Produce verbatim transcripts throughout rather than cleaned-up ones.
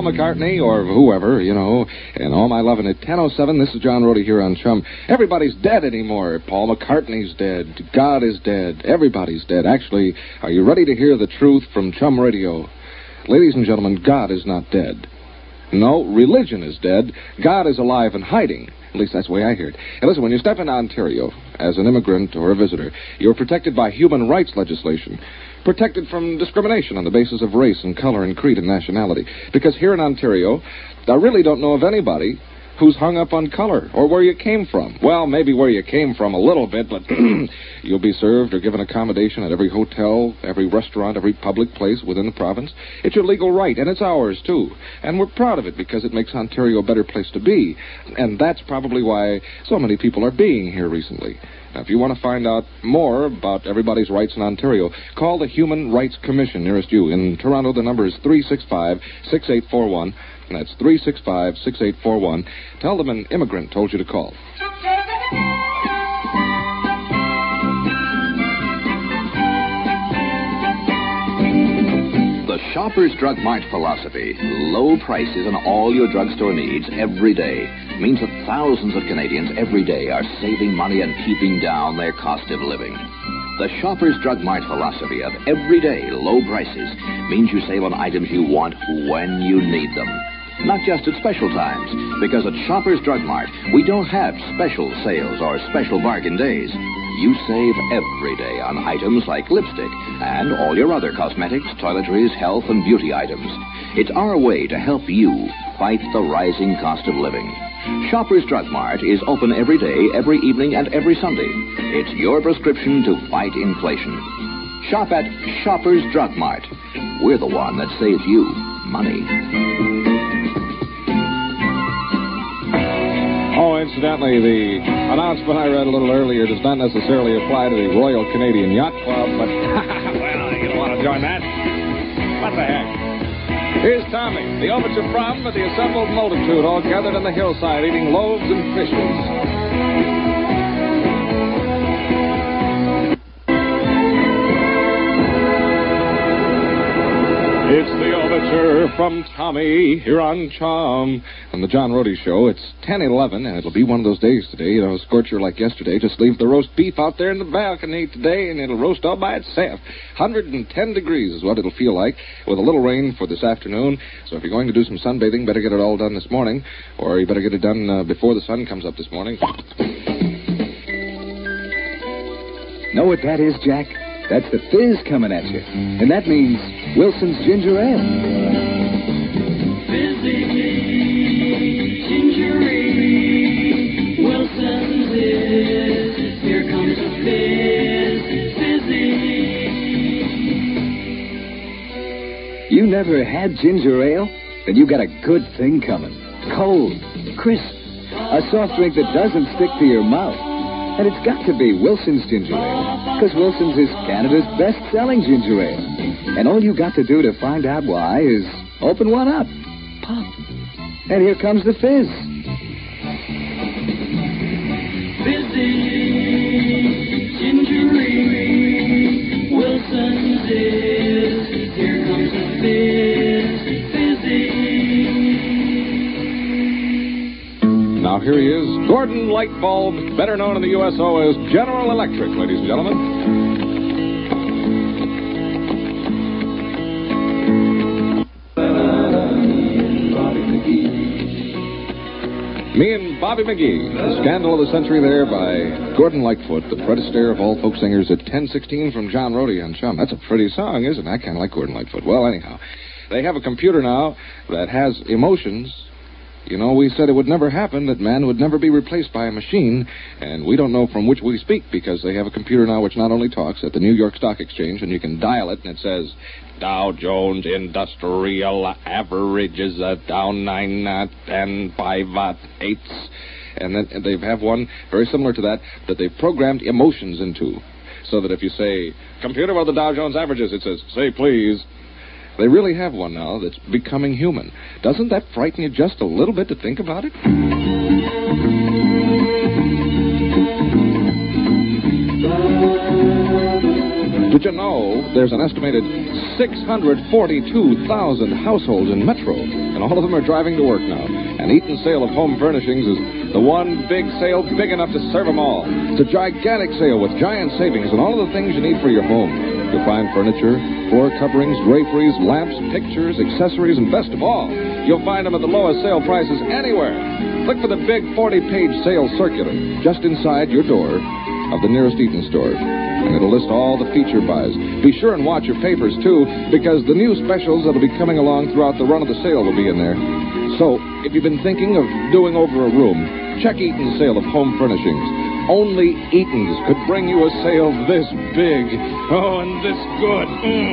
McCartney or whoever, you know, and all my loving at ten oh seven, this is John Rhodey here on Chum. Everybody's dead anymore. Paul McCartney's dead. God is dead. Everybody's dead. Actually, are you ready to hear the truth from Chum Radio? Ladies and gentlemen, God is not dead. No, religion is dead. God is alive and hiding. At least that's the way I hear it. And listen, when you step into Ontario as an immigrant or a visitor, you're protected by human rights legislation. Protected from discrimination on the basis of race and color and creed and nationality. Because here in Ontario, I really don't know of anybody who's hung up on color or where you came from. Well, maybe where you came from a little bit, but you'll be served or given accommodation at every hotel, every restaurant, every public place within the province. It's your legal right, and it's ours, too. And we're proud of it because it makes Ontario a better place to be. And that's probably why so many people are being here recently. Now, if you want to find out more about everybody's rights in Ontario, call the Human Rights Commission nearest you. In Toronto, the number is three six five, six eight four one. That's three six five, six eight four one. Tell them an immigrant told you to call. The Shoppers Drug Mart philosophy, low prices on all your drugstore needs every day, means that thousands of Canadians every day are saving money and keeping down their cost of living. The Shoppers Drug Mart philosophy of everyday low prices means you save on items you want when you need them. Not just at special times, because at Shoppers Drug Mart, we don't have special sales or special bargain days. You save every day on items like lipstick and all your other cosmetics, toiletries, health, and beauty items. It's our way to help you fight the rising cost of living. Shoppers Drug Mart is open every day, every evening, and every Sunday. It's your prescription to fight inflation. Shop at Shoppers Drug Mart. We're the one that saves you money. Oh, incidentally, the announcement I read a little earlier does not necessarily apply to the Royal Canadian Yacht Club, but, well, you don't want to join that. What the heck? Here's Tommy, the overture from the assembled multitude, all gathered on the hillside, eating loaves and fishes. It's the overture from Tommy here on Chum. On the John Rhodey Show, it's ten eleven, and it'll be one of those days today, you know, a scorcher like yesterday. Just leave the roast beef out there in the balcony today, and it'll roast all by itself. one hundred ten degrees is what it'll feel like, with a little rain for this afternoon. So if you're going to do some sunbathing, better get it all done this morning, or you better get it done uh, before the sun comes up this morning. Know what that is, Jack? That's the fizz coming at you. And that means Wilson's Ginger Ale. Fizzy, ginger ale, Wilson's is. Here comes the fizz, fizzy. You never had ginger ale? Then you got a good thing coming. Cold, crisp, a soft drink that doesn't stick to your mouth. And it's got to be Wilson's Ginger Ale, because Wilson's is Canada's best-selling ginger ale. And all you got to do to find out why is open one up, pop, and here comes the fizz. Fizzy, ginger ale, Wilson's is. Here comes the fizz, fizzy. Now here he is, Gordon Lightbulb, better known in the U S O as General Electric, ladies and gentlemen. Me and Bobby McGee, the scandal of the century there by Gordon Lightfoot, the predecessor of all folk singers at ten sixteen from John Rhodey on Chum. That's a pretty song, isn't it? I kind of like Gordon Lightfoot. Well, anyhow, they have a computer now that has emotions. You know, we said it would never happen, that man would never be replaced by a machine, and we don't know from which we speak, because they have a computer now which not only talks at the New York Stock Exchange, and you can dial it, and it says, Dow Jones Industrial Average is uh, down nine uh, and five uh, eighths. And then they have one very similar to that, that they've programmed emotions into, so that if you say, computer, what are the Dow Jones averages, it says, say please. They really have one now that's becoming human. Doesn't that frighten you just a little bit to think about it? Did you know there's an estimated six hundred forty-two thousand households in Metro, and all of them are driving to work now? And Eaton's sale of home furnishings is the one big sale big enough to serve them all. It's a gigantic sale with giant savings and all of the things you need for your home. You'll find furniture, floor coverings, draperies, lamps, pictures, accessories, and best of all, you'll find them at the lowest sale prices anywhere. Look for the big forty-page sale circular just inside your door of the nearest Eaton store. And it'll list all the feature buys. Be sure and watch your papers, too, because the new specials that'll be coming along throughout the run of the sale will be in there. So, if you've been thinking of doing over a room, check Eaton's sale of home furnishings. Only Eaton's could bring you a sale this big. Oh, and this good.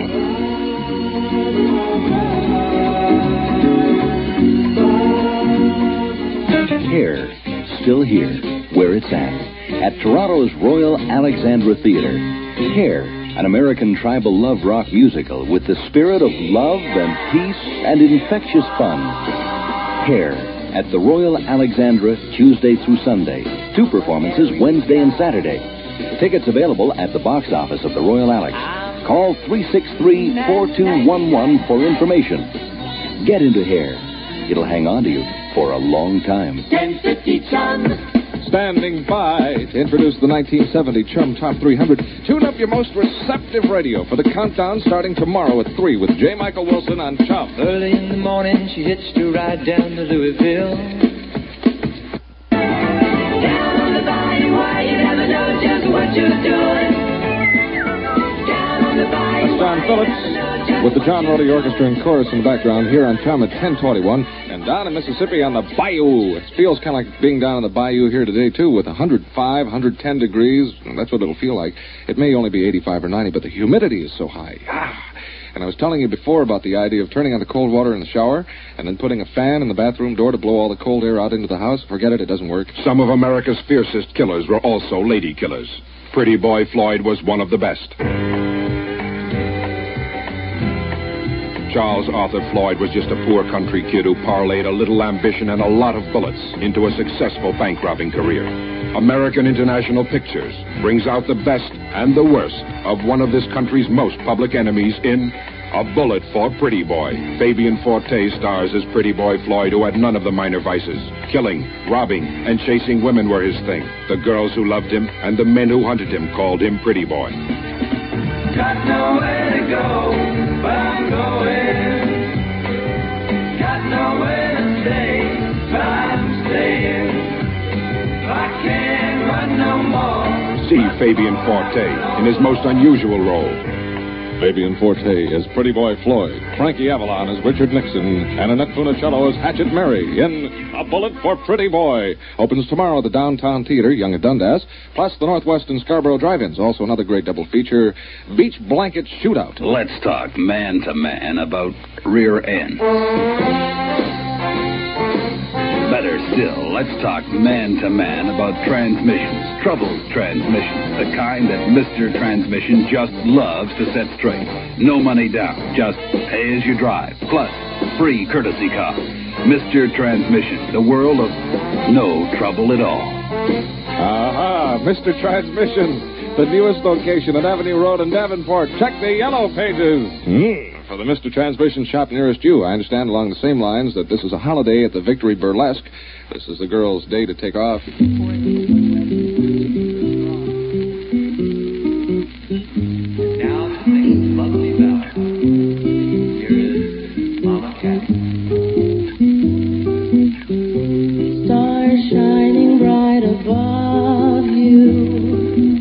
Mm. Hair, still here, where it's at. At Toronto's Royal Alexandra Theatre. Hair, an American tribal love rock musical with the spirit of love and peace and infectious fun. Hair, at the Royal Alexandra, Tuesday through Sunday. Two performances, Wednesday and Saturday. Tickets available at the box office of the Royal Alex. Call three six three, four two one one for information. Get into Hair. It'll hang on to you for a long time. ten fifty Chum. Standing by to introduce the nineteen seventy Chum Top three hundred. Tune up your most receptive radio for the countdown starting tomorrow at three with J. Michael Wilson on Chum. Early in the morning, she hitched a ride down to Louisville. Down on the bayou where you never know just what you're doing. Down on the bayou. That's John Phillips with the John Roddy Orchestra and Chorus in the background here on Chum at ten twenty-one. And down in Mississippi on the bayou. It feels kind of like being down in the bayou here today, too, with one hundred five, one hundred ten degrees. That's what it'll feel like. It may only be eighty-five or ninety, but the humidity is so high. Ah. And I was telling you before about the idea of turning on the cold water in the shower and then putting a fan in the bathroom door to blow all the cold air out into the house. Forget it, it doesn't work. Some of America's fiercest killers were also lady killers. Pretty Boy Floyd was one of the best. Charles Arthur Floyd was just a poor country kid who parlayed a little ambition and a lot of bullets into a successful bank robbing career. American International Pictures brings out the best and the worst of one of this country's most public enemies in A Bullet for Pretty Boy. Fabian Forte stars as Pretty Boy Floyd, who had none of the minor vices. Killing, robbing, and chasing women were his thing. The girls who loved him and the men who hunted him called him Pretty Boy. Got nowhere to go, but I'm going. Got nowhere to stay, but I'm staying. I can't run no more. See Fabian Forte in his most unusual role. Fabian Forte as Pretty Boy Floyd, Frankie Avalon as Richard Nixon, and Annette Funicello as Hatchet Mary in A Bullet for Pretty Boy. Opens tomorrow at the Downtown Theater, Yonge and Dundas, plus the Northwest and Scarborough Drive-Ins. Also another great double feature, Beach Blanket Shootout. Let's talk man to man about rear end. Better still, let's talk man to man about transmissions, troubled transmissions, the kind that Mister Transmission just loves to set straight. No money down, just pay as you drive, plus free courtesy car. Mister Transmission, the world of no trouble at all. Aha, Mister Transmission, the newest location at Avenue Road in Davenport. Check the yellow pages. Mm. For the Mister Transmission shop nearest you. I understand along the same lines that this is a holiday at the Victory Burlesque. This is the girls' day to take off. Now, to sing lovely ballad. Here is Mama Cat. Stars shining bright above you.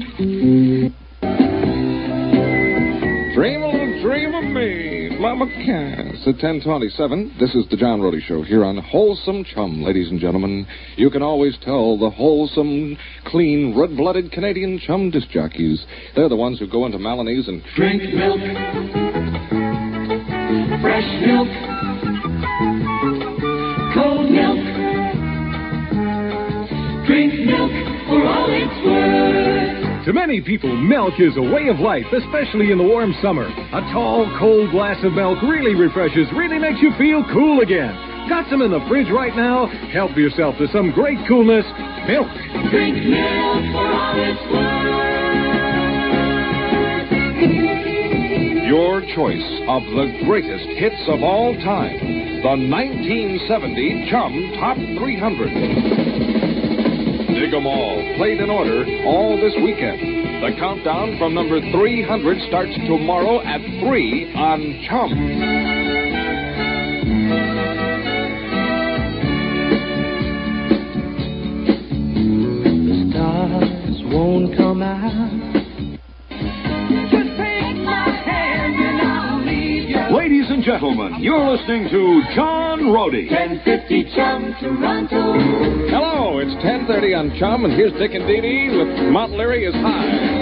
Dream a little dream of me. Mama Cass at ten twenty-seven. This is the John Roddy Show here on Wholesome Chum, ladies and gentlemen. You can always tell the wholesome, clean, red-blooded Canadian chum disc jockeys. They're the ones who go into Maloney's and Drink milk. Fresh milk. Cold milk. Drink milk for all it's worth. To many people, milk is a way of life, especially in the warm summer. A tall, cold glass of milk really refreshes, really makes you feel cool again. Got some in the fridge right now? Help yourself to some great coolness. Milk. Drink milk for all it's worth. your choice of the greatest hits of all time. The nineteen seventy Chum Top three hundred. Dig 'em all, played in order, all this weekend. The countdown from number three hundred starts tomorrow at three on Chum. Won't come out. Just take my hand and I'll lead you. Ladies and gentlemen, you're listening to John Rohde. ten fifty Chum Toronto. Hello, it's ten thirty on Chum, and here's Dick and Dee Dee with Mount Leary is High.